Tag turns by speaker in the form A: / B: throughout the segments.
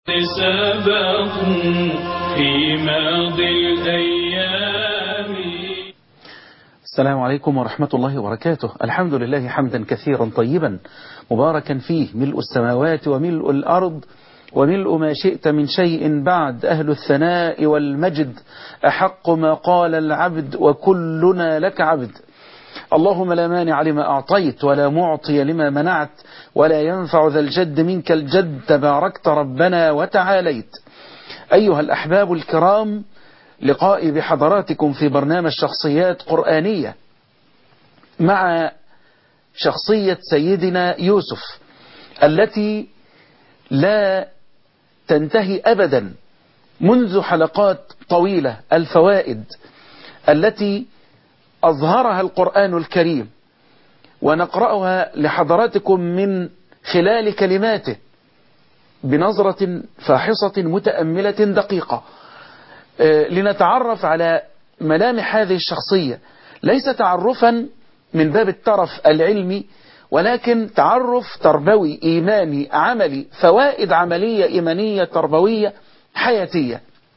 A: سبقوا في ماضي الأيام.
B: السلام عليكم ورحمة الله وبركاته. الحمد لله حمدا كثيرا طيبا مباركا فيه، ملء السماوات وملء الأرض وملء ما شئت من شيء بعد. أهل الثناء والمجد أحق ما قال العبد وكلنا لك عبد. اللهم لا مانع لما أعطيت ولا معطي لما منعت ولا ينفع ذا الجد منك الجد، تباركت ربنا وتعاليت. أيها الأحباب الكرام، لقائي بحضراتكم في برنامج شخصيات قرآنية مع شخصية سيدنا يوسف التي لا تنتهي أبدا منذ حلقات طويلة. الفوائد التي أظهرها القرآن الكريم ونقرأها لحضراتكم من خلال كلماته بنظرة فاحصة متأملة دقيقة، لنتعرف على ملامح هذه الشخصية، ليس تعرفا من باب الترف العلمي، ولكن تعرف تربوي إيماني عملي، فوائد عملية إيمانية تربوية حياتية.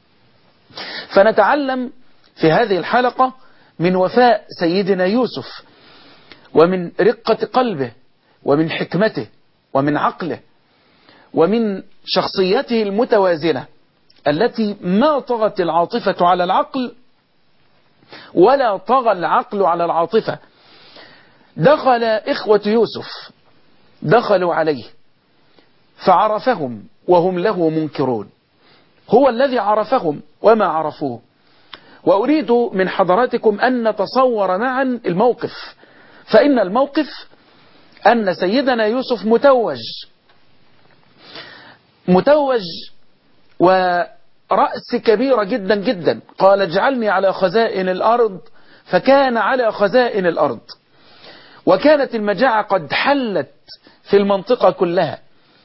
B: فنتعلم في هذه الحلقة من وفاء سيدنا يوسف ومن رقة قلبه ومن حكمته ومن عقله ومن شخصيته المتوازنة التي ما طغت العاطفة على العقل ولا طغى العقل على العاطفة. دخل إخوة يوسف، دخلوا عليه فعرفهم وهم له منكرون. هو الذي عرفهم وما عرفوه. وأريد من حضراتكم أن نتصور معا الموقف، فإن الموقف أن سيدنا يوسف متوج ورأس كبيرة جدا جدا. قال اجعلني على خزائن الأرض، فكان على خزائن الأرض. وكانت المجاعة قد حلت في المنطقة كلها،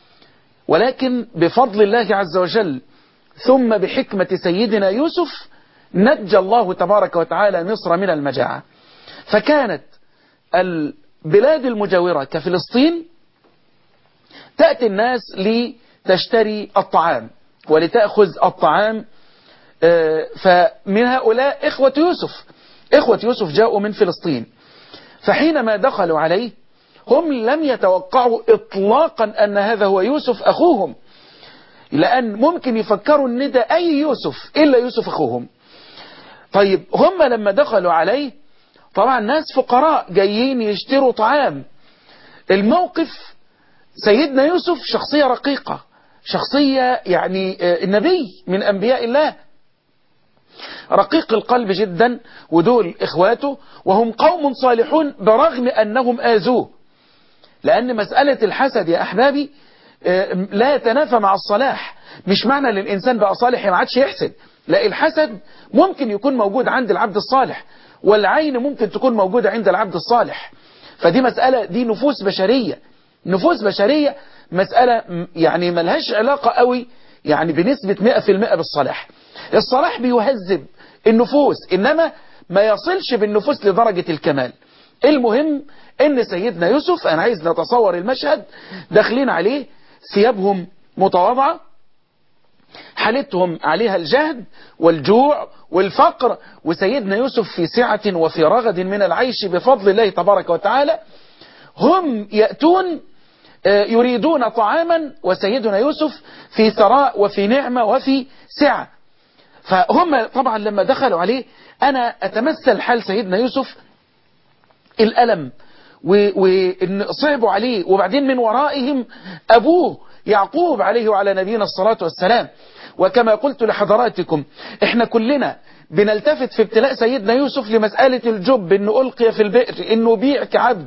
B: ولكن بفضل الله عز وجل ثم بحكمة سيدنا يوسف نجى الله تبارك وتعالى مصر من المجاعة. فكانت البلاد المجاورة كفلسطين تأتي الناس لتشتري الطعام ولتأخذ الطعام، فمن هؤلاء إخوة يوسف. إخوة يوسف جاءوا من فلسطين، فحينما دخلوا عليه هم لم يتوقعوا إطلاقا أن هذا هو يوسف أخوهم، لأن ممكن يفكروا أن ده أي يوسف إلا يوسف أخوهم. طيب هم لما دخلوا عليه طبعا ناس فقراء جايين يشتروا طعام. الموقف سيدنا يوسف شخصية رقيقة، شخصية يعني النبي من أنبياء الله، رقيق القلب جدا، ودول إخواته وهم قوم صالحون برغم أنهم آذوه. لأن مسألة الحسد يا أحبابي لا يتنافى مع الصلاح. مش معنى للإنسان بقى صالح ما عادش يحسد، لا، الحسد ممكن يكون موجود عند العبد الصالح، والعين ممكن تكون موجودة عند العبد الصالح. فدي مسألة، دي نفوس بشرية، نفوس بشرية، مسألة يعني ملهاش علاقة قوي يعني بنسبة 100% بالصلاح. الصلاح بيهذب النفوس، إنما ما يصلش بالنفوس لدرجة الكمال. المهم إن سيدنا يوسف، أنا عايز نتصور المشهد، داخلين عليه ثيابهم متواضعة، حالتهم عليها الجهد والجوع والفقر، وسيدنا يوسف في سعة وفي رغد من العيش بفضل الله تبارك وتعالى. هم يأتون يريدون طعاما، وسيدنا يوسف في ثراء وفي نعمة وفي سعة. فهم طبعا لما دخلوا عليه، أنا أتمثل حال سيدنا يوسف الألم وإن صعبوا عليه، وبعدين من ورائهم أبوه يعقوب عليه وعلى نبينا الصلاة والسلام. وكما قلت لحضراتكم احنا كلنا بنلتفت في ابتلاء سيدنا يوسف لمسألة الجب، انه ألقي في البئر، انه بيع كعبد،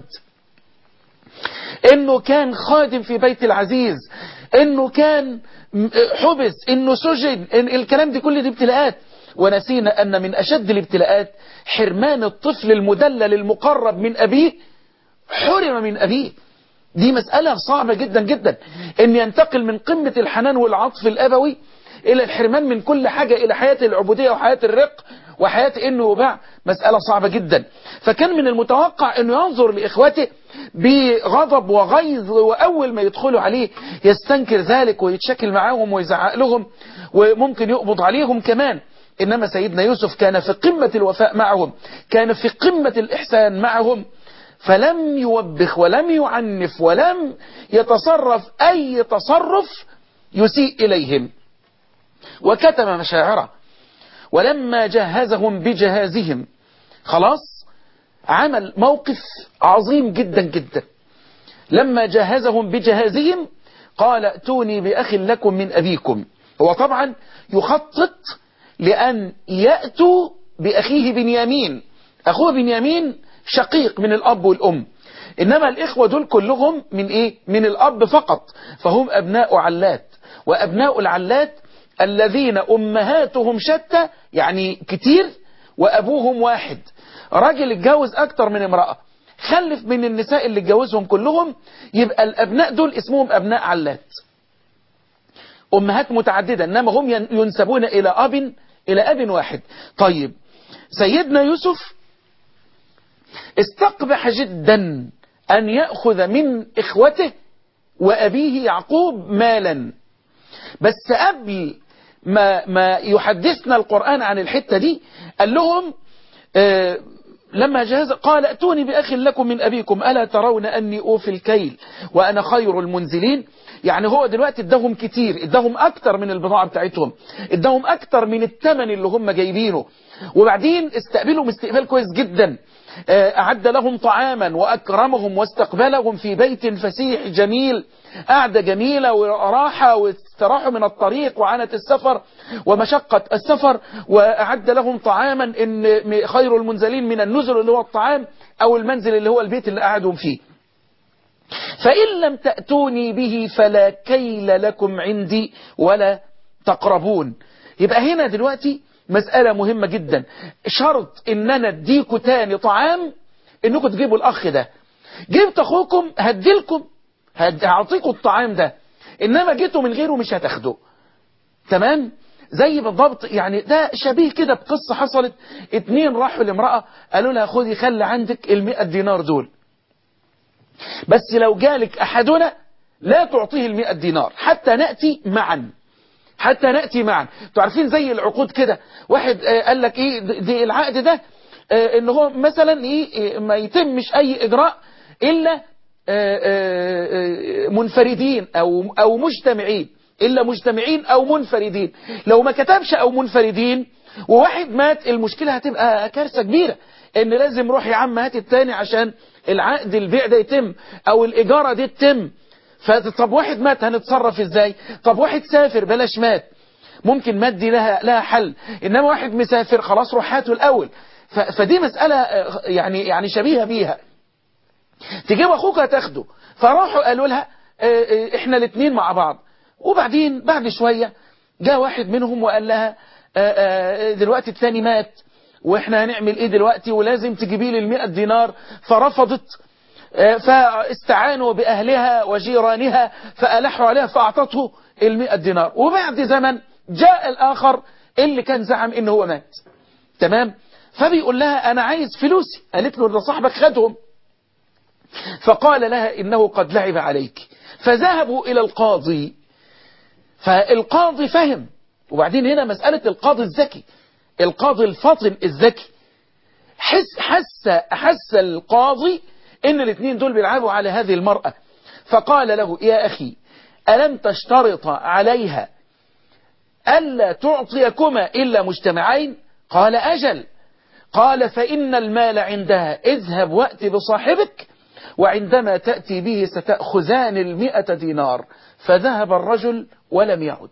B: انه كان خادم في بيت العزيز، انه كان حبس، انه سجن، إن الكلام دي كل دي ابتلاءات. ونسينا ان من اشد الابتلاءات حرمان الطفل المدلل المقرب من ابيه، حرم من ابيه. دي مسألة صعبة جدا جدا، ان ينتقل من قمة الحنان والعطف الابوي الى الحرمان من كل حاجة، الى حياة العبودية وحياة الرق وحياة انه يباع مسألة صعبة جدا. فكان من المتوقع انه ينظر لاخوته بغضب وغيظ، واول ما يدخلوا عليه يستنكر ذلك ويتشكل معاهم ويزعق لهم وممكن يقبض عليهم كمان. انما سيدنا يوسف كان في قمة الوفاء معهم، كان في قمة الاحسان معهم، فلم يوبخ ولم يعنف ولم يتصرف اي تصرف يسيء اليهم، وكتم مشاعره. ولما جهزهم بجهازهم، خلاص عمل موقف عظيم جدا جدا. لما جهزهم بجهازهم قال ائتوني بأخ لكم من أبيكم. هو طبعا يخطط لأن يأتوا بأخيه بنيامين. أخوه بنيامين شقيق من الأب والأم، إنما الإخوة دول كلهم من إيه؟ من الأب فقط، فهم أبناء علات، وأبناء العلات الذين أمهاتهم شتى، يعني كتير، وأبوهم واحد. راجل اتجوز أكتر من امرأة، خلف من النساء اللي اتجوزهم كلهم، يبقى الأبناء دول اسمهم أبناء علات، أمهات متعددة، إنما هم ينسبون إلى أب واحد. طيب سيدنا يوسف استقبح جدا أن يأخذ من إخوته وأبيه يعقوب مالا. بس قبل ما يحدثنا القرآن عن الحتة دي قال لهم لما جهز قال ائتوني بأخ لكم من أبيكم ألا ترون أني أوفي الكيل وأنا خير المنزلين. يعني هو دلوقتي اداهم كتير، اداهم أكتر من البضاعة بتاعتهم، اداهم أكتر من الثمن اللي هم جايبينه، وبعدين استقبلهم استقبال كويس جدا. أعد لهم طعاما وأكرمهم واستقبلهم في بيت فسيح جميل، قعدة جميلة وراحة، واستراحوا من الطريق وعنة السفر ومشقة السفر، وأعد لهم طعاما إن خير المنزلين من النزل اللي هو الطعام، أو المنزل اللي هو البيت اللي قعدوا فيه. فإن لم تأتوني به فلا كيل لكم عندي ولا تقربون. يبقى هنا دلوقتي مسألة مهمة جدا، شرط إن أنا اديكوا تاني طعام إنكم تجيبوا الأخ ده. جبت أخوكم هديلكم، هعطيكم الطعام ده، إنما جيتوا من غيره مش هتاخدوه. تمام؟ زي بالضبط، يعني ده شبيه كده بقصة حصلت. 2 راحوا لامرأة قالوا لها خذي خلي عندك 100 دينار دول، بس لو جالك أحدنا لا تعطيه 100 دينار حتى نأتي معا، حتى نأتي معا. انتوا عارفين زي العقود كده، واحد قال لك ايه دي العقد ده ان هو مثلا ايه ما يتمش اي اجراء الا منفردين او مجتمعين، الا مجتمعين او منفردين. لو ما كتبش او منفردين وواحد مات، المشكلة هتبقى كارثة كبيرة، ان لازم روح يا عم هات التاني عشان العقد البيع ده يتم او الاجارة دي تتم. طب واحد مات هنتصرف ازاي؟ طب واحد سافر بلاش مات، ممكن مات دي لها حل، انما واحد مسافر خلاص روح هاته الاول. فدي مسألة يعني شبيهة بيها. تجيب اخوك هتاخده. فراحوا قالوا لها احنا الاثنين مع بعض. وبعدين بعد شوية جاء واحد منهم وقال لها دلوقتي الثاني مات واحنا هنعمل ايه دلوقتي، ولازم تجيبي لي 100 دينار. فرفضت، فاستعانوا بأهلها وجيرانها فألحوا عليها فأعطته 100 دينار. وبعد زمن جاء الآخر اللي كان زعم إنه هو مات. تمام؟ فبيقول لها أنا عايز فلوسي. قالت له ده صاحبك خدهم. فقال لها إنه قد لعب عليك. فذهبوا إلى القاضي، فالقاضي فهم. وبعدين هنا مسألة القاضي الذكي، القاضي الفاطن الذكي، حس القاضي إن الاثنين دول بيلعبوا على هذه المرأة. فقال له يا أخي ألم تشترط عليها ألا تعطيكما إلا مجتمعين؟ قال أجل. قال فإن المال عندها، اذهب وأت بصاحبك وعندما تأتي به ستأخذان 100 دينار. فذهب الرجل ولم يعد.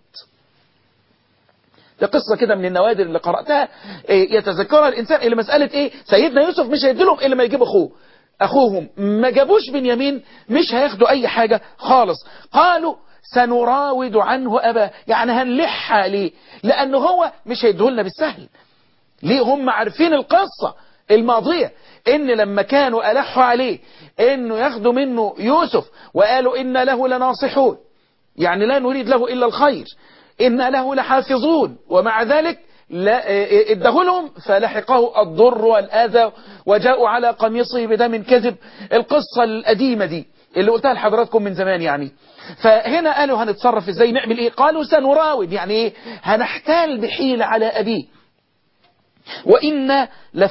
B: ده قصة كده من النوادر اللي قرأتها يتذكرها الإنسان، اللي مسألة إيه سيدنا يوسف مش هيديلهم إلا ما يجيب أخوهم. ما جابوش بنيامين مش هياخدوا أي حاجة خالص. قالوا سنراود عنه أباه، يعني هنلح عليه، لأنه هو مش هيديهولنا بالسهل. ليه؟ هم عارفين القصة الماضية، إن لما كانوا ألحوا عليه إنه ياخدوا منه يوسف وقالوا إن له لناصحون، يعني لا نريد له إلا الخير، إن له لحافظون، ومع ذلك ادهولهم فلحقه الضر والأذى وجاءوا على قميصه بدم كذب. القصة القديمة دي اللي قلتها لحضراتكم من زمان يعني. فهنا قالوا هنتصرف ازاي، نعمل ايه؟ قالوا سنراود، يعني ايه؟ هنحتال بحيلة على أبيه. وإنا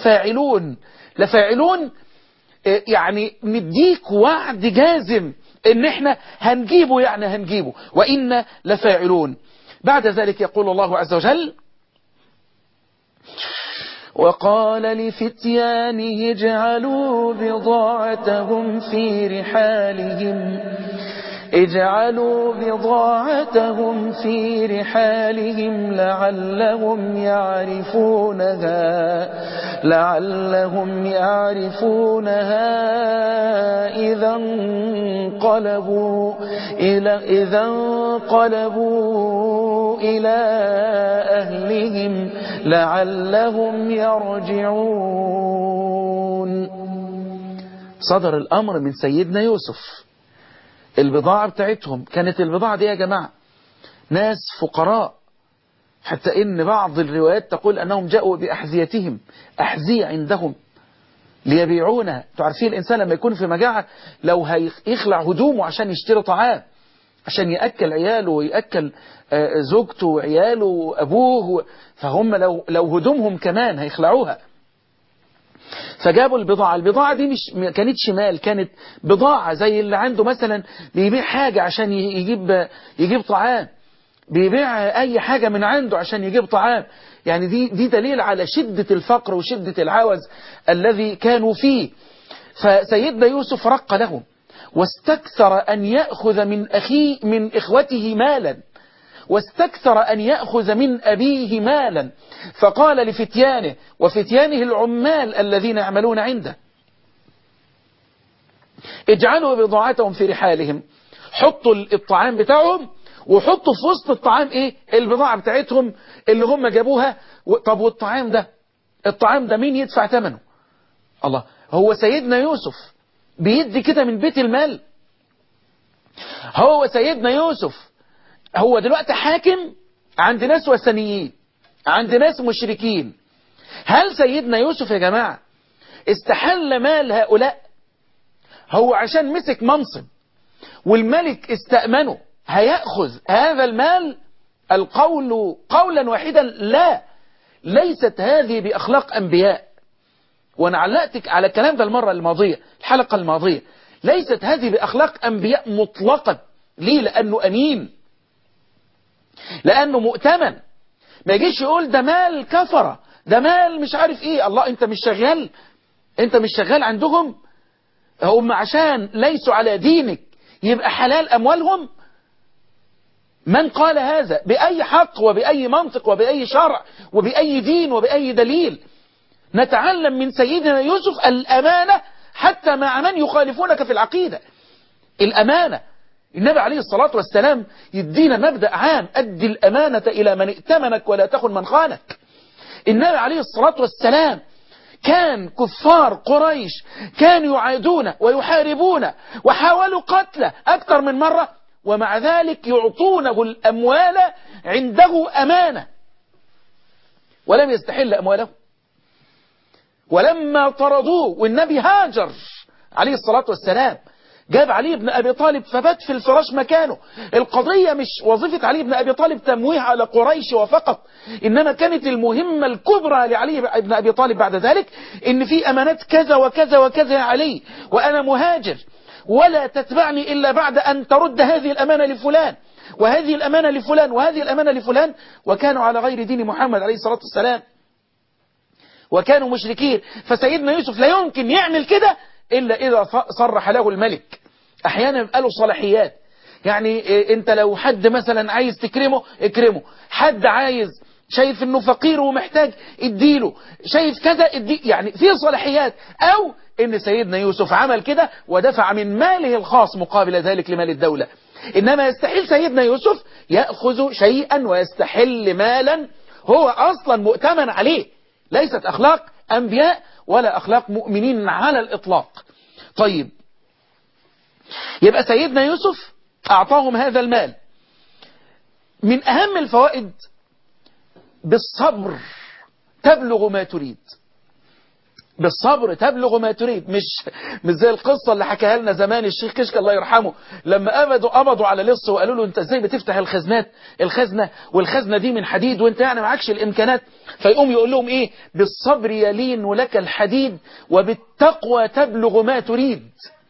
B: لفاعلون يعني نديك وعد جازم ان احنا هنجيبه، يعني هنجيبه. وإنا لفاعلون. بعد ذلك يقول الله عز وجل: وقال لفتيانه اجعلوا بضاعتهم في رحالهم لعلهم يعرفونها إذا انقلبوا إلى أهلهم لعلهم يرجعون. صدر الأمر من سيدنا يوسف. البضاعة بتاعتهم كانت، البضاعة دي يا جماعة ناس فقراء، حتى إن بعض الروايات تقول أنهم جاءوا بأحذيتهم، أحذية عندهم ليبيعونها. تعرفين الإنسان لما يكون في مجاعة لو هيخلع هدومه عشان يشتري طعام عشان يأكل عياله ويأكل زوجته وعياله وأبوه، فهم لو هدومهم كمان هيخلعوها. فجابوا البضاعة دي ما كانتش مال، كانت بضاعة زي اللي عنده مثلا بيبيع حاجة عشان يجيب طعام، بيبيع أي حاجة من عنده عشان يجيب طعام. يعني دي دليل على شدة الفقر وشدة العوز الذي كانوا فيه. فسيدنا يوسف رق لهم واستكثر أن يأخذ من إخوته مالا، واستكثر أن يأخذ من أبيه مالا. فقال لفتيانه، وفتيانه العمال الذين يعملون عنده: اجعلوا بضاعتهم في رحالهم، حطوا الطعام بتاعهم وحطوا في وسط الطعام ايه؟ البضاعة بتاعتهم اللي هم جابوها. طب والطعام ده مين يدفع ثمنه؟ الله، هو سيدنا يوسف بيدي كده من بيت المال؟ هو سيدنا يوسف هو دلوقتي حاكم عند ناس وثنيين، عند ناس مشركين. هل سيدنا يوسف يا جماعة استحل مال هؤلاء؟ هو عشان مسك منصب والملك استأمنه هيأخذ هذا المال؟ القول قولا واحدا لا، ليست هذه بأخلاق أنبياء. وأنا علقتك على الكلام ده الحلقة الماضية. ليست هذه بأخلاق أنبياء مطلقا. ليه؟ لأنه أمين، لأنه مؤتمن. ما يجيش يقول ده مال كفرة، ده مال مش عارف ايه. الله، انت مش شغال عندهم؟ هم عشان ليسوا على دينك يبقى حلال أموالهم؟ من قال هذا؟ بأي حق وبأي منطق وبأي شرع وبأي دين وبأي دليل؟ نتعلم من سيدنا يوسف الأمانة حتى مع من يخالفونك في العقيدة. الأمانة. النبي عليه الصلاة والسلام يدينا مبدأ عام: أدي الأمانة إلى من ائتمنك ولا تخن من خانك. النبي عليه الصلاة والسلام كان كفار قريش كانوا يعادون ويحاربون وحاولوا قتله أكثر من مرة، ومع ذلك يعطونه الأموال عنده أمانة ولم يستحل أمواله. ولما طردوه والنبي هاجر عليه الصلاة والسلام، جاب علي بن أبي طالب فبات في الفراش مكانه. القضية مش وظيفة علي بن أبي طالب تمويه على قريش وفقط، إنما كانت المهمة الكبرى لعلي بن أبي طالب بعد ذلك إن في أمانات كذا وكذا وكذا يا علي، وأنا مهاجر، ولا تتبعني إلا بعد أن ترد هذه الأمانة لفلان وهذه الأمانة لفلان وهذه الأمانة لفلان. وكانوا على غير دين محمد عليه الصلاة والسلام، وكانوا مشركين. فسيدنا يوسف لا يمكن يعمل كده إلا إذا صرح له الملك. أحيانا يبقى له صلاحيات، يعني أنت لو حد مثلا عايز تكرمه اكرمه، حد عايز شايف أنه فقير ومحتاج اديله، شايف كذا يعني في صلاحيات. أو أن سيدنا يوسف عمل كده ودفع من ماله الخاص مقابل ذلك لمال الدولة. إنما يستحيل سيدنا يوسف يأخذ شيئا ويستحل مالا هو أصلا مؤتمن عليه. ليست أخلاق أنبياء ولا أخلاق مؤمنين على الإطلاق. طيب، يبقى سيدنا يوسف أعطاهم هذا المال. من أهم الفوائد بالصبر تبلغ ما تريد. بالصبر تبلغ ما تريد. مش زي القصة اللي حكاها لنا زمان الشيخ كشك الله يرحمه، لما قبضوا على لص وقالوا له انت ازاي بتفتح الخزنة والخزنة دي من حديد وانت يعني معكش الامكانات، فيقوم يقول لهم ايه؟ بالصبر يلين لك الحديد وبالتقوى تبلغ ما تريد.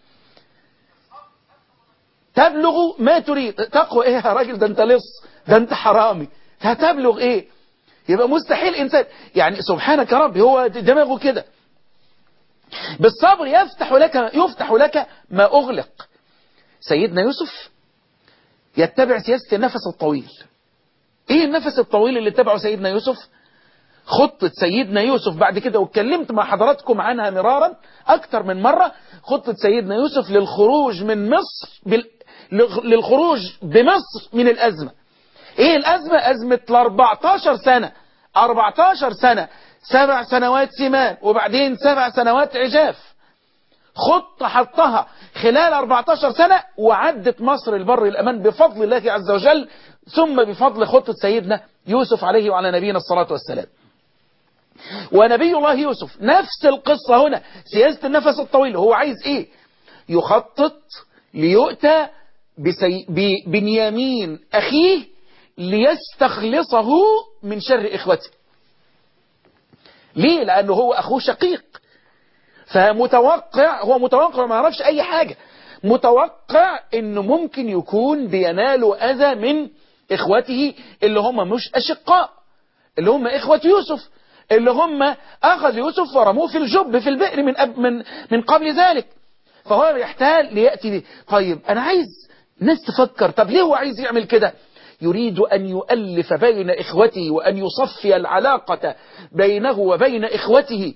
B: تبلغ ما تريد. تقوى ايه يا راجل؟ ده انت لص، ده انت حرامي، هتبلغ ايه؟ يبقى مستحيل انسان، يعني سبحانك يا رب، هو دماغه كده. بالصبر يفتح لك ما أغلق. سيدنا يوسف يتبع سياسة النفس الطويل. ايه النفس الطويل اللي اتبعه سيدنا يوسف؟ خطة سيدنا يوسف بعد كده، واتكلمت مع حضراتكم عنها مرارا أكثر من مرة، خطة سيدنا يوسف للخروج من مصر للخروج بمصر من الأزمة. ايه الأزمة؟ أزمة 14 سنة. 14 سنة، 7 سنوات سمان وبعدين 7 سنوات عجاف. خطة حطها خلال 14 سنة وعدت مصر البر الأمان بفضل الله عز وجل، ثم بفضل خطة سيدنا يوسف عليه وعلى نبينا الصلاة والسلام. ونبي الله يوسف نفس القصة هنا، سياسة النفس الطويل. هو عايز ايه؟ يخطط ليؤتى ببنيامين أخيه ليستخلصه من شر إخوته. ليه؟ لأنه هو أخوه شقيق، هو متوقع ما يعرفش أي حاجة، متوقع أنه ممكن يكون بيناله أذى من إخوته اللي هم مش أشقاء، اللي هم إخوة يوسف، اللي هم أخذ يوسف ورموه في الجب في البئر من قبل ذلك. فهو يحتاج ليأتي به. طيب أنا عايز ناس تفكر، طب ليه هو عايز يعمل كده؟ يريد أن يؤلف بين إخوته وأن يصفي العلاقة بينه وبين إخوته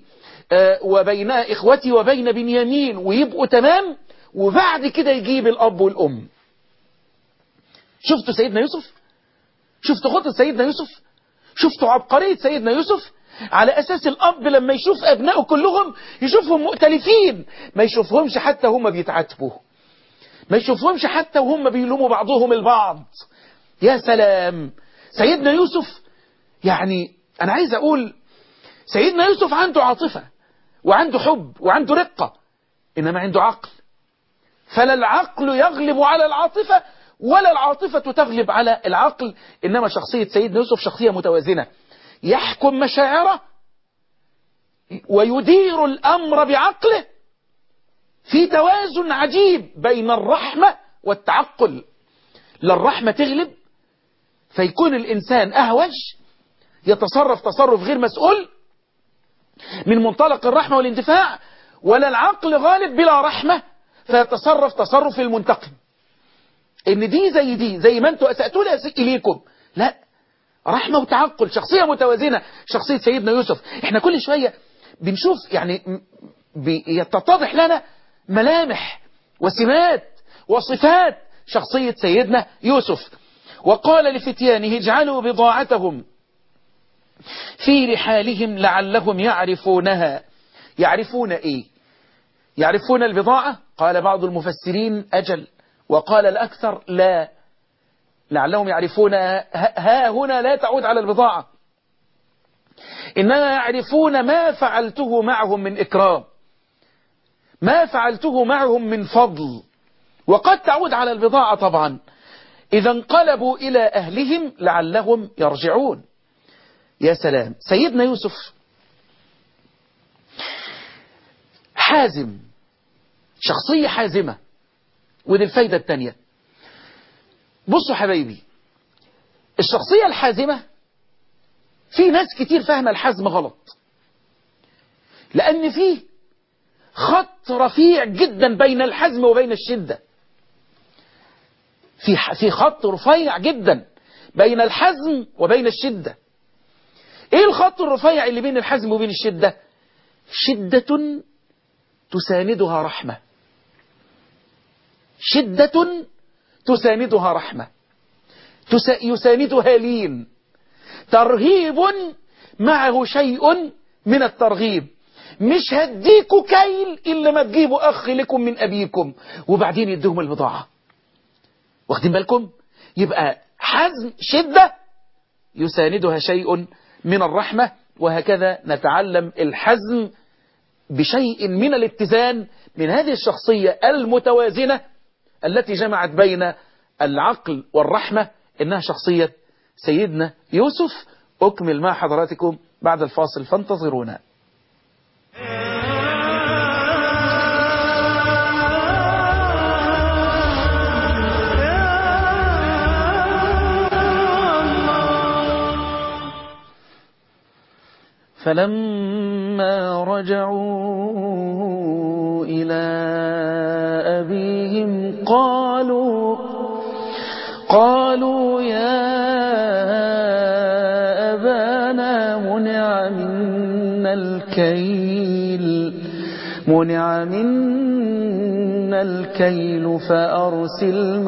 B: وبين بنيامين ويبقوا تمام، وبعد كده يجيب الأب والأم. شفتوا سيدنا يوسف؟ شفتوا خطة سيدنا يوسف؟ شفتوا عبقرية سيدنا يوسف؟ على أساس الأب لما يشوف أبنائه كلهم يشوفهم مؤتلفين، ما يشوفهمش حتى هم بيتعاتبوا، ما يشوفهمش حتى وهم بيلوموا بعضهم البعض. يا سلام! سيدنا يوسف، يعني أنا عايز أقول سيدنا يوسف عنده عاطفة وعنده حب وعنده رقة، إنما عنده عقل. فلا العقل يغلب على العاطفة ولا العاطفة تغلب على العقل، إنما شخصية سيدنا يوسف شخصية متوازنة، يحكم مشاعره ويدير الأمر بعقله في توازن عجيب بين الرحمة والتعقل. لا الرحمة تغلب فيكون الإنسان أهوج، يتصرف تصرف غير مسؤول من منطلق الرحمة والاندفاع، ولا العقل غالب بلا رحمة فيتصرف تصرف المنتقم، إن دي زي ما أنتوا أسأتوا أسئ إليكم. لا، رحمة وتعقل، شخصية متوازنة شخصية سيدنا يوسف. احنا كل شوية بنشوف يعني يتضح لنا ملامح وسمات وصفات شخصية سيدنا يوسف. وقال لفتيانه اجعلوا بضاعتهم في رحالهم لعلهم يعرفونها. يعرفون ايه؟ يعرفون البضاعة؟ قال بعض المفسرين أجل، وقال الأكثر لا، لعلهم يعرفون ها هنا لا تعود على البضاعة، إنما يعرفون ما فعلته معهم من إكرام، ما فعلته معهم من فضل، وقد تعود على البضاعة طبعا. إذا انقلبوا إلى أهلهم لعلهم يرجعون. يا سلام! سيدنا يوسف حازم، شخصية حازمة. ودي الفايدة الثانية. بصوا حبايبي، الشخصية الحازمة في ناس كتير فاهمة الحزم غلط، لأن فيه خط رفيع جدا بين الحزم وبين الشدة. في خط رفيع جدا بين الحزم وبين الشدة. ايه الخط الرفيع اللي بين الحزم وبين الشدة؟ شدة تساندها رحمة، شدة تساندها رحمة، يساندها لين، ترهيب معه شيء من الترغيب. مش هديكوا كيل إلا ما تجيبوا أخ لكم من أبيكم، وبعدين يديهم البضاعة. واخدين بالكم؟ يبقى حزم، شدة يساندها شيء من الرحمة. وهكذا نتعلم الحزم بشيء من الاتزان من هذه الشخصية المتوازنة التي جمعت بين العقل والرحمة، إنها شخصية سيدنا يوسف. أكمل مع حضراتكم بعد الفاصل، فانتظرونا. فلما رجعوا إلى أبيهم قالوا يا أبانا منع منا الكيل فأرسل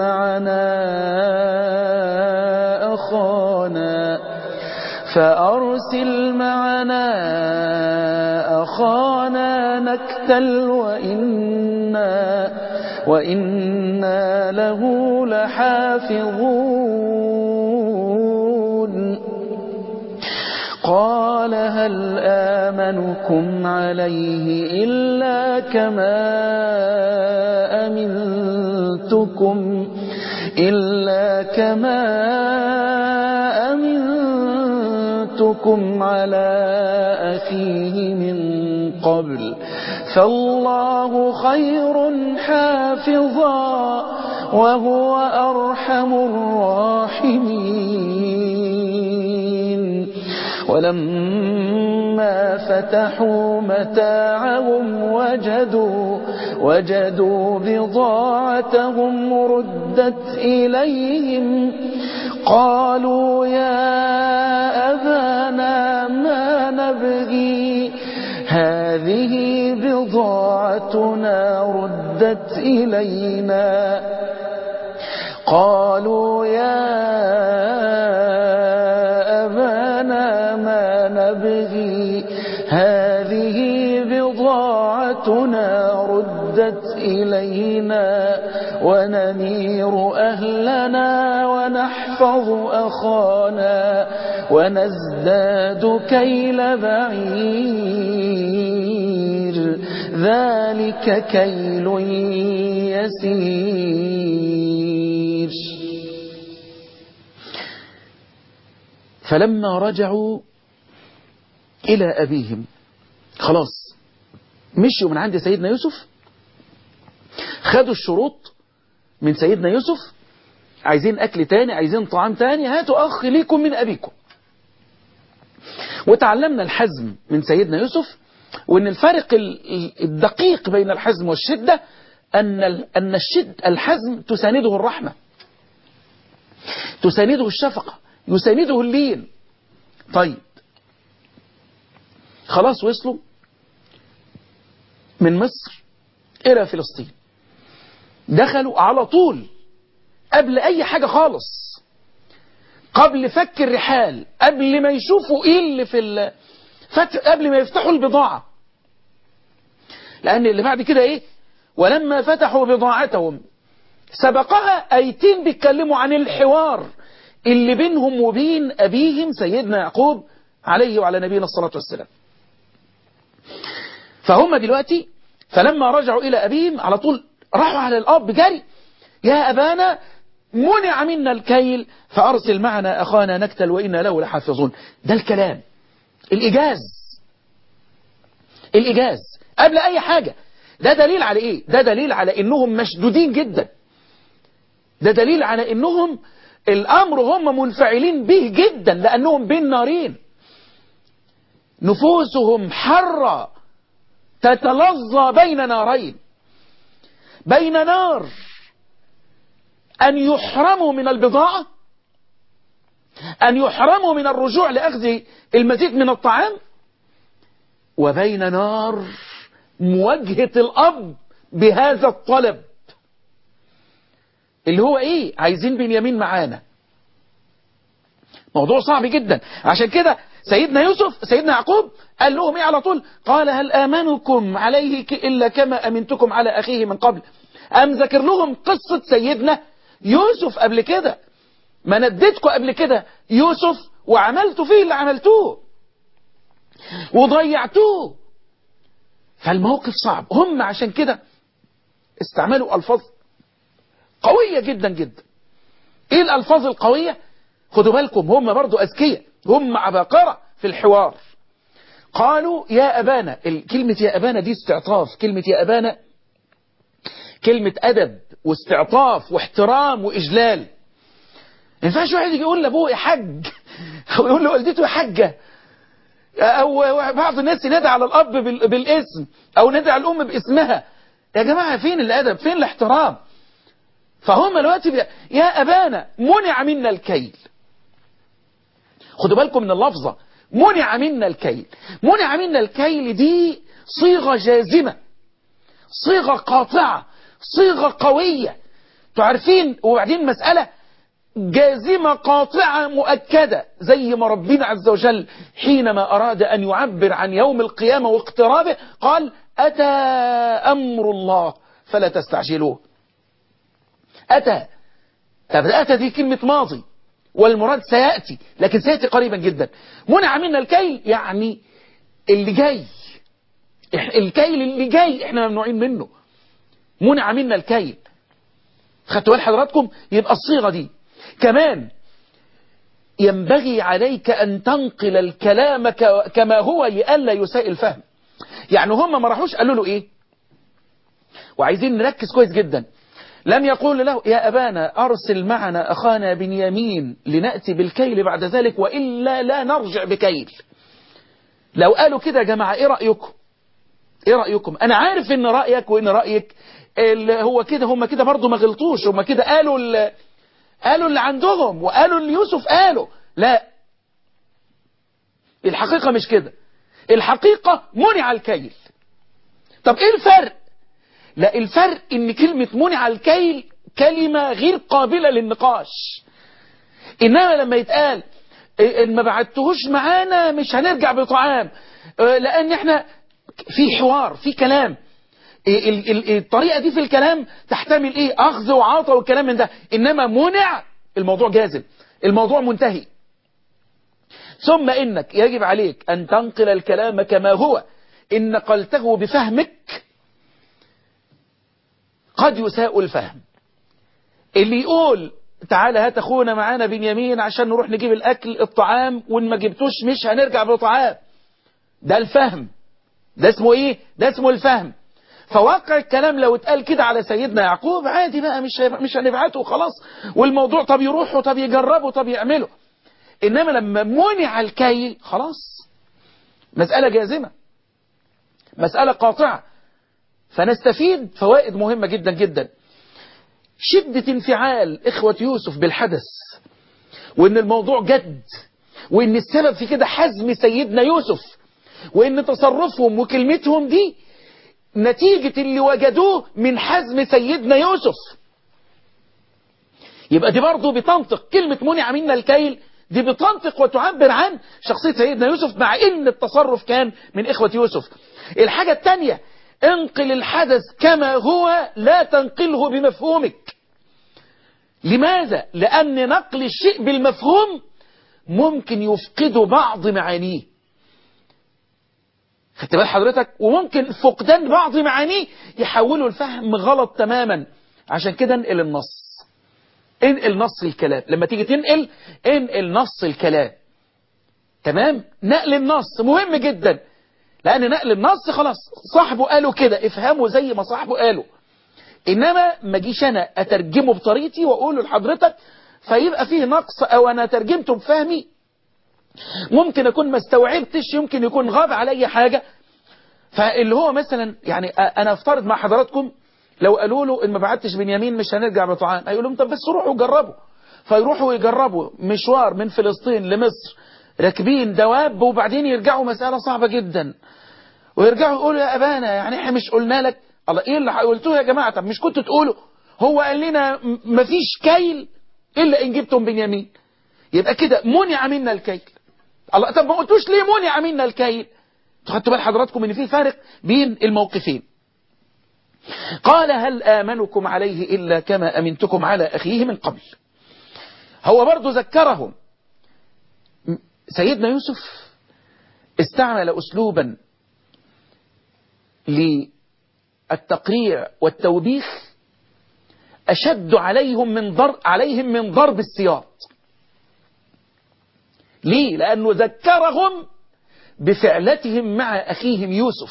B: معنا أخانا نكتل وإنا له لحافظون. قال هل آمنكم عليه إلا كما أمنتكم على أخيه من قبل فالله خير حافظا وهو أرحم الراحمين. ولما فتحوا متاعهم وجدوا بضاعتهم ردت إليهم قالوا يا أبانا ما نبغي هذه بضاعتنا ردت إلينا. قالوا يا أبانا ما نبغي هذه بضاعتنا ردت إلينا ونمير أهلنا ونحفظ أخانا ونزداد كيل بعير ذلك كيل يسير. فلما رجعوا إلى أبيهم، خلاص مشوا من عند سيدنا يوسف، خدوا الشروط من سيدنا يوسف، عايزين أكل تاني، عايزين طعام تاني، هاتوا أخ ليكم من أبيكم. وتعلمنا الحزم من سيدنا يوسف، وأن الفرق الدقيق بين الحزم والشدة أن الحزم تسانده الرحمة، تسانده الشفقة، يسانده اللين. طيب خلاص وصلوا من مصر إلى فلسطين، دخلوا على طول قبل أي حاجة خالص، قبل فك الرحال، قبل ما يشوفوا إيه اللي في قبل ما يفتحوا البضاعة. لأن اللي بعد كده إيه؟ ولما فتحوا بضاعتهم، سبقها آيتين بيتكلموا عن الحوار اللي بينهم وبين أبيهم سيدنا يعقوب عليه وعلى نبينا الصلاة والسلام. فهم دلوقتي فلما رجعوا إلى أبيهم على طول راحوا على الأب جري، يا أبانا منع منا الكيل فأرسل معنا أخانا نكتل وإنا له لحافظون. ده الكلام، الإيجاز قبل أي حاجة. ده دليل على إيه؟ ده دليل على إنهم مشدودين جدا، ده دليل على إنهم الأمر هم منفعلين به جدا، لأنهم بين نارين، نفوسهم حرة تتلظى بين نارين، بين نار أن يحرموا من البضاعة، أن يحرموا من الرجوع لأخذ المزيد من الطعام، وبين نار مواجهة الأب بهذا الطلب اللي هو إيه؟ عايزين بنيامين معانا. موضوع صعب جدا. عشان كده سيدنا يعقوب قال لهم إيه على طول؟ قال هل آمنكم عليه إلا كما أمنتكم على أخيه من قبل. أم ذكر لهم قصة سيدنا يوسف قبل كده، ما نديتكم قبل كده يوسف وعملتوا فيه اللي عملتوه، وضيعتوه. فالموقف صعب. هم عشان كده استعملوا ألفاظ قوية جدا جدا. ايه الألفاظ القوية؟ خدوا بالكم، هم برضو أذكياء، هم عباقرة في الحوار. قالوا يا أبانا. كلمة يا أبانا دي استعطاف. كلمة يا أبانا كلمة أدب واستعطاف واحترام وإجلال. ما ينفعش واحد يجي يقول لأبوه يا حاج أو يقول لوالدته يا حاجة، أو بعض الناس ينادي على الأب بالاسم أو ينادي على الأم باسمها. يا جماعة فين الأدب؟ فين الاحترام؟ فهم دلوقتي يا أبانا منع منا الكيل. خدوا بالكم من اللفظة، منع منا الكيل. منع منا الكيل دي صيغة جازمة، صيغة قاطعة، صيغة قوية، تعرفين. وبعدين مسألة جازمة قاطعة مؤكدة، زي ما ربنا عز وجل حينما أراد أن يعبر عن يوم القيامة واقترابه قال أتى أمر الله فلا تستعجلوه. أتى. طب أتى دي كلمة ماضي، والمراد سيأتي، لكن سيأتي قريبا جدا. منع منا الكيل يعني اللي جاي، الكيل اللي جاي احنا ممنوعين منه. منع منا الكيل. خدتوا بال حضراتكم؟ يبقى الصيغة دي كمان ينبغي عليك أن تنقل الكلام كما هو لئلا يساء الفهم. يعني هم ما راحوش قالوا له إيه، وعايزين نركز كويس جدا. لم يقول له يا أبانا أرسل معنا أخانا بنيامين لنأتي بالكيل بعد ذلك وإلا لا نرجع بكيل. لو قالوا كده يا جماعة إيه رأيكم؟ إيه رأيكم؟ أنا عارف إن رأيك وإن رأيك هو كده، هم كده برضو ما غلطوش، هم كده قالوا اللي عندهم وقالوا اللي يوسف قالوا. لا، الحقيقة مش كده. الحقيقة منع الكيل. طب إيه الفرق؟ لا، الفرق إن كلمة منع الكيل كلمة غير قابلة للنقاش. إنما لما يتقال إن ما بعتهوش معانا مش هنرجع بطعام، لأن إحنا في حوار، في كلام، الطريقة دي في الكلام تحتمل إيه؟ أخذ وعطاء والكلام من ده. إنما منع، الموضوع جازم، الموضوع منتهي. ثم إنك يجب عليك أن تنقل الكلام كما هو. إن نقلته بفهمك قد يساء الفهم. اللي يقول تعالى هات أخونا معانا بنيامين عشان نروح نجيب الأكل الطعام، وإن ما جبتوش مش هنرجع بطعام، ده الفهم. ده اسمه إيه؟ ده اسمه الفهم. فواقع الكلام لو اتقال كده على سيدنا يعقوب عادي بقى، مش هنبعته وخلاص، والموضوع طب يروحوا طب يجربوا طب يعملوا. إنما لما منع الكيل خلاص، مسألة جازمة، مسألة قاطعة. فنستفيد فوائد مهمة جدا جدا. شدة انفعال إخوة يوسف بالحدث، وإن الموضوع جد، وإن السبب في كده حزم سيدنا يوسف، وإن تصرفهم وكلمتهم دي نتيجة اللي وجدوه من حزم سيدنا يوسف. يبقى دي برضو بتنطق كلمة منع منا الكيل، دي بتنطق وتعبر عن شخصية سيدنا يوسف، مع إن التصرف كان من إخوة يوسف. الحاجة التانية، انقل الحدث كما هو، لا تنقله بمفهومك. لماذا؟ لأن نقل الشيء بالمفهوم ممكن يفقد بعض معانيه. خدت بال حضرتك؟ وممكن فقدان بعض معانيه يحولوا الفهم غلط تماما. عشان كده انقل النص، انقل نص الكلام. لما تيجي تنقل، انقل نص الكلام. تمام؟ نقل النص مهم جدا، لأن نقل النص خلاص صاحبه قاله كده، افهمه زي ما صاحبه قاله. إنما ما جيش أنا أترجمه بطريقتي وأقوله لحضرتك فيبقى فيه نقص، أو أنا ترجمته بفهمي ممكن أكون ما استوعبتش، يمكن يكون غاب علي حاجة. فاللي هو مثلا يعني أنا أفترض مع حضراتكم لو قالوا له إن ما بعتش بنيامين مش هنرجع بطعام، هيقول لهم طب بس روحوا جربوا. فيروحوا يجربوا مشوار من فلسطين لمصر راكبين دواب، وبعدين يرجعوا، مسألة صعبة جدا، ويرجعوا يقولوا يا أبانا يعني احنا مش قلنا لك؟ الله، ايه اللي قلتوه يا جماعة؟ طب مش كنتوا تقولوا هو قال لنا مفيش كيل إلا إن جبتم بنيامين؟ يبقى كده منع منا الكيل. الله، طب ما قلتوش ليه منع منا الكيل؟ خدتوا بال حضراتكم ان في فارق بين الموقفين. قال هل آمنكم عليه إلا كما أمنتكم على أخيه من قبل. هو برضو ذكرهم سيدنا يوسف استعمل أسلوبا للتقريع والتوبيخ أشد عليهم من ضرب السياط. ليه؟ لأنه ذكرهم بفعلتهم مع أخيهم يوسف،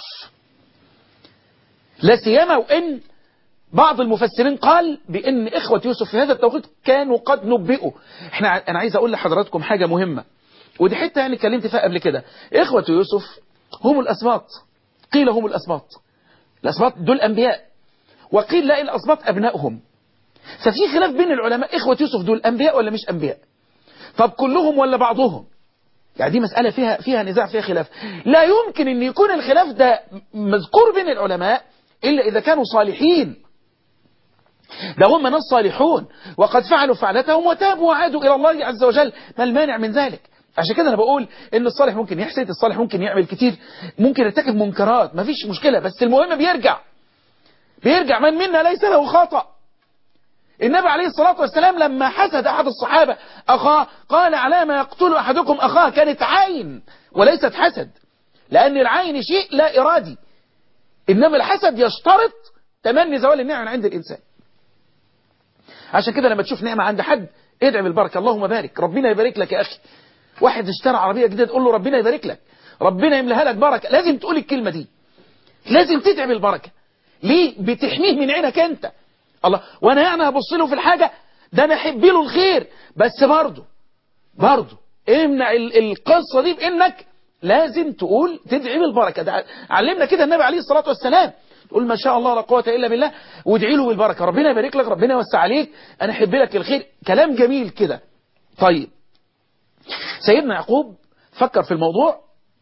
B: لا سيما وإن بعض المفسرين قال بأن إخوة يوسف في هذا التوقيت كانوا قد نبئوا. أنا عايز أقول لحضراتكم حاجة مهمة، ودي حتة يعني اتكلمت فيها قبل كده. إخوة يوسف هم الأسباط، قيل هم الأسباط دول أنبياء، وقيل لا الأسباط أبنائهم. ففي خلاف بين العلماء، إخوة يوسف دول أنبياء ولا مش أنبياء؟ طب كلهم ولا بعضهم؟ يعني دي مسألة فيها نزاع، فيها خلاف. لا يمكن أن يكون الخلاف ده مذكور بين العلماء إلا إذا كانوا صالحين. ده هم ناس صالحون وقد فعلوا فعلتهم وتابوا وعادوا إلى الله عز وجل، ما المانع من ذلك؟ عشان كده أنا بقول إن الصالح ممكن يحسد، الصالح ممكن يعمل كتير، ممكن يرتكب منكرات، ما فيش مشكلة، بس المهم بيرجع من منا ليس له خطأ. النبي عليه الصلاة والسلام لما حسد أحد الصحابة أخاه قال على ما يقتل أحدكم أخاه، كانت عين وليست حسد، لأن العين شيء لا إرادي، إنما الحسد يشترط تمني زوال النعمة عند الإنسان. عشان كده لما تشوف نعمة عند حد ادعي بالبركة، اللهم بارك، ربنا يبارك لك يا أخي. واحد اشترى عربية جديدة تقول له ربنا يبارك لك، ربنا يملها لك بركة، لازم تقول الكلمة دي، لازم تدعي بالبركة. ليه؟ بتحميه من عينك أنت. الله، وانا يعني هبص له في الحاجة ده انا احب له الخير، بس برضه امنع القصة دي بانك لازم تقول تدعي بالبركة. ده علمنا كده النبي عليه الصلاة والسلام، تقول ما شاء الله لا قوة الا بالله وادعي له بالبركة، ربنا يبارك لك، ربنا يوسع عليك، انا احب لك الخير، كلام جميل كده. طيب سيدنا يعقوب فكر في الموضوع،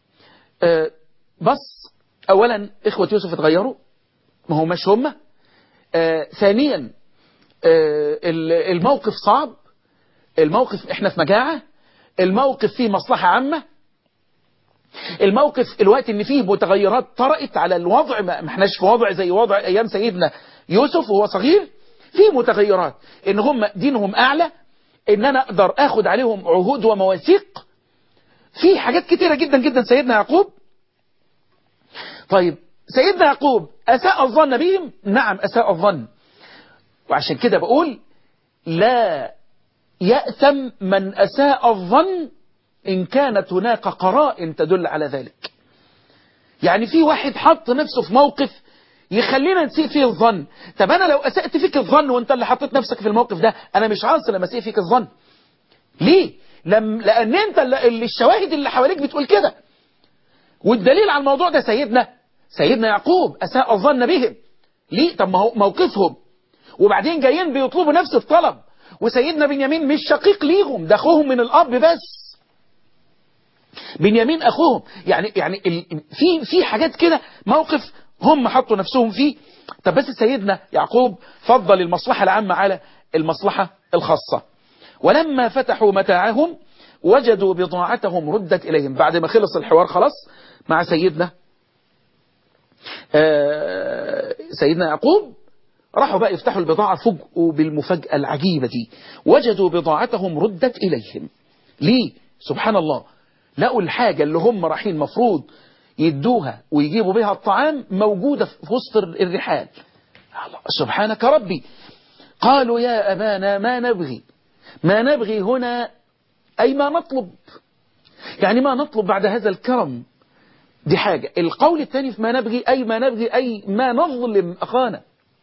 B: بس اولا اخوة يوسف اتغيروا، ما هو مش هم. ثانيا الموقف صعب، الموقف احنا في مجاعة، الموقف فيه مصلحة عامة، الموقف الوقت ان فيه متغيرات طرأت على الوضع، ما احناش في وضع زي وضع ايام سيدنا يوسف وهو صغير، فيه متغيرات، ان هم دينهم اعلى، ان انا اقدر اخد عليهم عهود ومواثيق، في حاجات كتيرة جدا جدا. سيدنا يعقوب، طيب سيدنا يعقوب اساء الظن بهم؟ نعم اساء الظن، وعشان كده بقول لا يأثم من أساء الظن إن كانت هناك قرائن تدل على ذلك. يعني في واحد حط نفسه في موقف يخلينا نسيء فيه الظن. طب أنا لو أسأت فيك الظن وأنت اللي حطيت نفسك في الموقف ده، أنا مش عاصي لما أسيء فيك الظن. ليه؟ لأن أنت اللي الشواهد اللي حواليك بتقول كده، والدليل على الموضوع ده سيدنا يعقوب أساء الظن بهم. ليه؟ طب ما هو موقفهم، وبعدين جايين بيطلبوا نفس الطلب، وسيدنا بنيامين مش شقيق ليهم، ده أخوهم من الأب بس، بنيامين أخوهم. يعني في حاجات كده، موقف هم حطوا نفسهم فيه. طب بس سيدنا يعقوب فضل المصلحة العامة على المصلحة الخاصة. ولما فتحوا متاعهم وجدوا بضاعتهم ردت إليهم، بعد ما خلص الحوار خلاص مع سيدنا يعقوب، راحوا بقى يفتحوا البضاعة، فوجئوا بالمفاجأة العجيبة دي، وجدوا بضاعتهم ردت إليهم. ليه؟ سبحان الله، لقوا الحاجة اللي هم رايحين مفروض يدوها ويجيبوا بها الطعام موجودة في وسط الرحال. سبحانك ربي. قالوا يا أبانا ما نبغي هنا، أي ما نطلب، يعني ما نطلب بعد هذا الكرم، دي حاجة. القول الثاني في ما نبغي أي ما نظلم أخانا،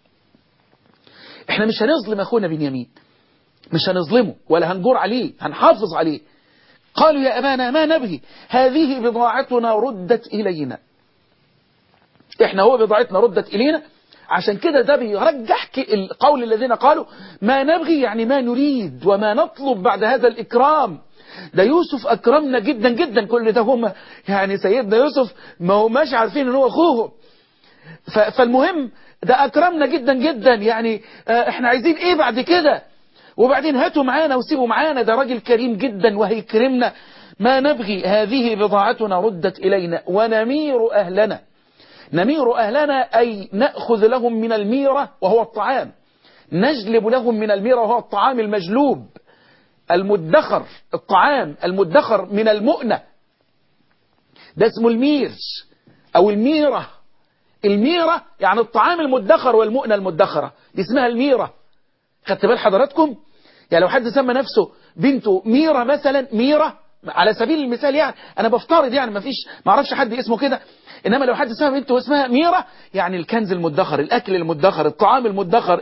B: احنا مش هنظلم أخونا بنيامين، مش هنظلمه ولا هنجور عليه، هنحافظ عليه. قالوا يا أبانا ما نبغي هذه بضاعتنا ردت إلينا، احنا هو بضاعتنا ردت إلينا. عشان كده ده بيرجح القول الذين قالوا ما نبغي، يعني ما نريد وما نطلب بعد هذا الإكرام. ده يوسف أكرمنا جدا جدا، كل ده هم يعني سيدنا يوسف ما هماش عارفين ان هو أخوهم، فالمهم ده أكرمنا جدا جدا، يعني احنا عايزين ايه بعد كده؟ وبعدين هاتوا معانا وسيبوا معانا، ده راجل كريم جدا وهيكرمنا. ما نبغي هذه بضاعتنا ردت إلينا ونمير أهلنا أي نأخذ لهم من الميرة وهو الطعام، نجلب لهم من الميرة وهو الطعام المجلوب المدخر، الطعام المدخر من المؤنة، ده اسمه المير أو الميرة. الميرة يعني الطعام المدخر والمؤنة المدخرة، دي اسمها الميرة. خدت بال حضراتكم؟ يعني لو حد سمى نفسه بنته ميرة مثلا، ميرة على سبيل المثال، يعني أنا بفترض، يعني ما أعرفش حد اسمه كده، إنما لو حد سمى بنته اسمها ميرة يعني الكنز المدخر، الأكل المدخر، الطعام المدخر،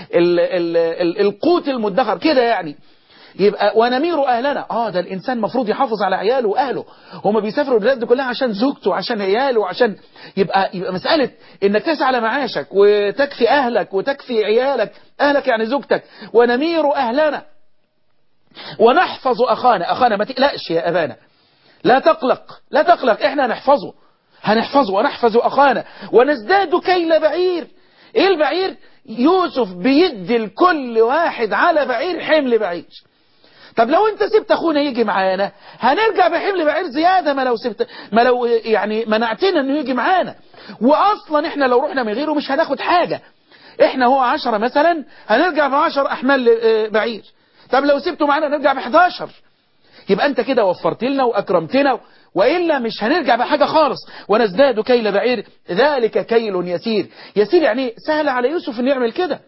B: القوت المدخر كده يعني. يبقى ونمير أهلنا، ده الإنسان مفروض يحافظ على عياله وأهله. هما بيسافروا البلاد دي كلها عشان زوجته وعشان عياله وعشان يبقى مسألة إنك تسعى على معاشك وتكفي أهلك وتكفي عيالك، أهلك يعني زوجتك. ونمير أهلنا ونحفظ أخانا ما تقلقش يا أبانا، لا تقلق، إحنا هنحفظه ونحفظ أخانا ونزداد كيل بعير. إيه البعير؟ يوسف بيدي لكل واحد على بعير حمل بعير. طب لو انت سبت اخونا يجي معانا هنرجع بحمل بعير زيادة، ما لو يعني منعتنا انه يجي معانا، واصلا احنا لو رحنا من غيره مش هناخد حاجة. احنا هو 10 مثلا هنرجع ب10 احمال بعير. طب لو سبته معانا نرجع ب11. يبقى انت كده وفرت لنا واكرمتنا، وإلا مش هنرجع بحاجة خالص. ونزداد كيل بعير ذلك كيل يسير يعني سهل على يوسف انه يعمل كده.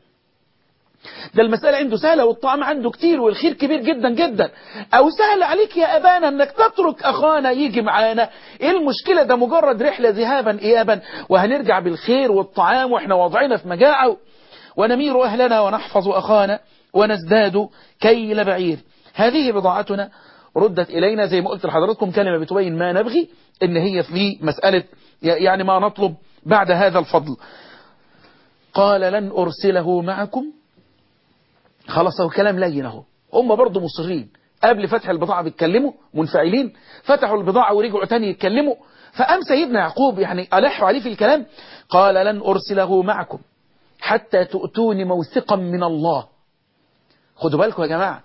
B: ده المسألة عنده سهلة والطعام عنده كتير والخير كبير جدا جدا. أو سهل عليك يا أبانا أنك تترك أخانا يجي معانا، إيه المشكلة؟ ده مجرد رحلة ذهابا إيابا وهنرجع بالخير والطعام وإحنا وضعنا في مجاعة. ونمير أهلنا ونحفظ أخانا ونزداد كيل بعير. هذه بضاعتنا ردت إلينا، زي ما قلت لحضراتكم كلمة بتبين ما نبغي، إن هي في مسألة يعني ما نطلب بعد هذا الفضل. قال لن أرسله معكم. خلاص، هو كلام لين اهو. هم برضه مصرين، قبل فتح البضاعة بيتكلموا منفعلين، فتحوا البضاعة ورجعوا تاني يتكلموا. فقام سيدنا يعقوب يعني ألحوا عليه في الكلام. قال لن أرسله معكم حتى تؤتوني موثقا من الله. خدوا بالكم يا جماعة،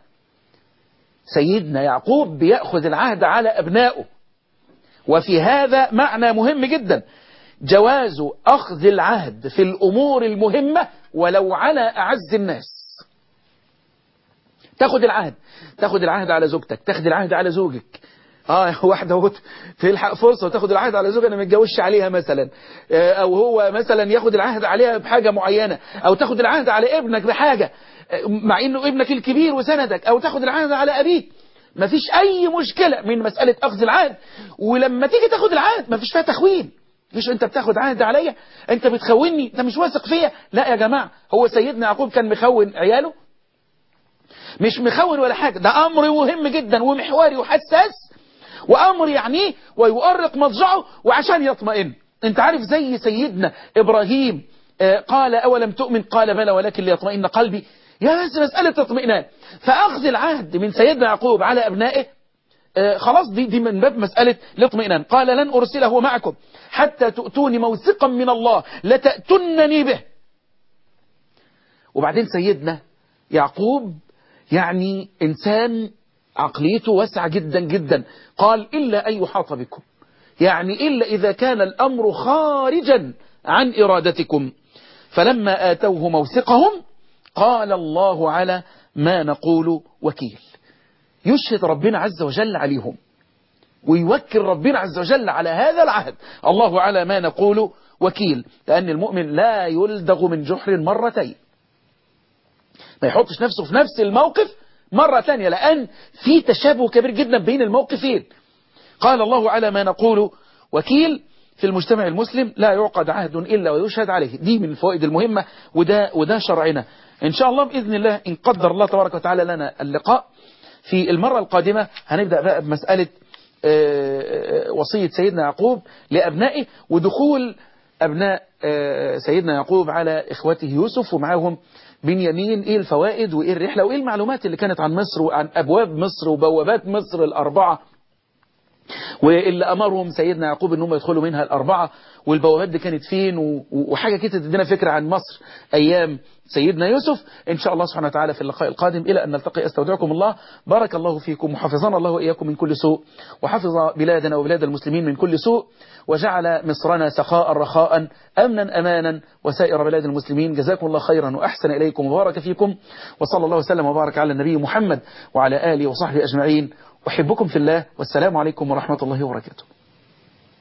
B: سيدنا يعقوب بيأخذ العهد على أبنائه، وفي هذا معنى مهم جدا، جواز أخذ العهد في الأمور المهمة ولو على أعز الناس. تاخد العهد على زوجتك، تاخد العهد على زوجك. واحدة تلحق فرصة وتاخد العهد على زوجها، انا ما اتجوزش عليها مثلا، او هو مثلا ياخد العهد عليها بحاجة معينة، او تاخد العهد على ابنك بحاجة مع انه ابنك الكبير وسندك، او تاخد العهد على ابيه. ما فيش اي مشكلة من مسألة اخذ العهد. ولما تيجي تاخد العهد ما فيش فيها تخوين، مش انت بتاخد عهد عليا انت بتخوني، انت مش واثق فيا. لا يا جماعة، هو سيدنا يعقوب كان مخون عياله؟ مش مخون ولا حاجة، ده أمر مهم جدا ومحوري وحساس، وأمر يعنيه ويؤرق مضجعه وعشان يطمئن. انت عارف زي سيدنا إبراهيم قال أولم تؤمن؟ قال بلى ولكن ليطمئن قلبي. يا بس مسألة اطمئنان. فأخذ العهد من سيدنا يعقوب على أبنائه خلاص دي من باب مسألة الاطمئنان. قال لن أرسله معكم حتى تؤتوني موثقا من الله لتأتنني به. وبعدين سيدنا يعقوب يعني إنسان عقليته واسعة جدا جدا، قال إلا أن يحاط بكم، يعني إلا إذا كان الأمر خارجا عن إرادتكم. فلما آتوه موثقهم قال الله على ما نقول وكيل. يشهد ربنا عز وجل عليهم ويوكل ربنا عز وجل على هذا العهد. الله على ما نقول وكيل، لأن المؤمن لا يلدغ من جحر مرتين، ما يحطش نفسه في نفس الموقف مرة ثانية، لأن في تشابه كبير جدا بين الموقفين. قال الله على ما نقول وكيل. في المجتمع المسلم لا يعقد عهد إلا ويشهد عليه، دي من الفوائد المهمة، وده شرعنا. إن شاء الله بإذن الله إن قدر الله تبارك وتعالى لنا اللقاء في المرة القادمة هنبدأ بقى بمسألة وصية سيدنا يعقوب لأبنائه، ودخول أبناء سيدنا يعقوب على إخوته يوسف ومعهم بنيامين. إيه الفوائد وإيه الرحلة وإيه المعلومات اللي كانت عن مصر وعن أبواب مصر وبوابات مصر الأربعة، واللي أمرهم سيدنا يعقوب أنهم يدخلوا منها الأربعة، والبوابات دي كانت فين، وحاجة كده تدينا فكرة عن مصر أيام سيدنا يوسف. إن شاء الله سبحانه وتعالى في اللقاء القادم. إلى أن نلتقي أستودعكم الله، بارك الله فيكم وحفظنا الله وإياكم من كل سوء، وحفظ بلادنا وبلاد المسلمين من كل سوء، وجعل مصرنا سخاء رخاء أمنا أمانا وسائر بلاد المسلمين. جزاكم الله خيرا وأحسن إليكم وبارك فيكم، وصلى الله وسلم وبارك على النبي محمد وعلى آله وصحبه أجمعين. أحبكم في الله، والسلام عليكم ورحمة الله وبركاته.